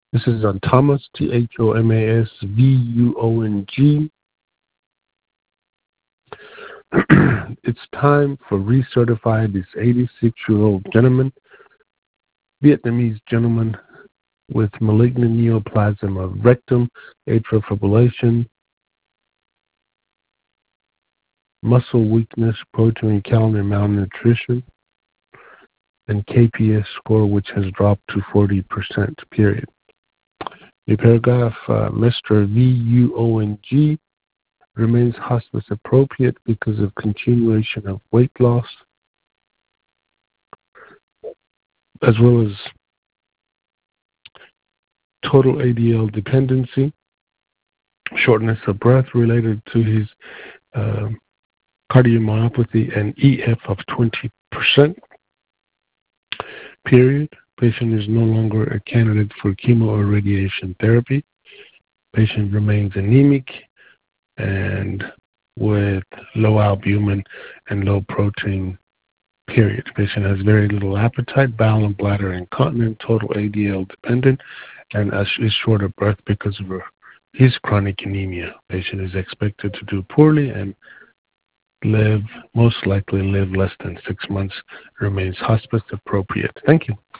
This is on Thomas, THOMASVUONG. It's time for recertify this 86-year-old gentleman, Vietnamese gentleman with malignant neoplasm of rectum, atrial fibrillation, muscle weakness, protein, calorie malnutrition, and KPS score, which has dropped to 40%, period. The paragraph, Mr. VUONG remains hospice appropriate because of continuation of weight loss, as well as total ADL dependency, shortness of breath related to his cardiomyopathy, and EF of 20%, period. Patient is no longer a candidate for chemo or radiation therapy. Patient remains anemic and with low albumin and low protein, period. Patient has very little appetite, bowel and bladder incontinent, total ADL dependent, and is short of breath because of his chronic anemia. Patient is expected to do poorly and most likely live less than 6 months, remains hospice appropriate. Thank you.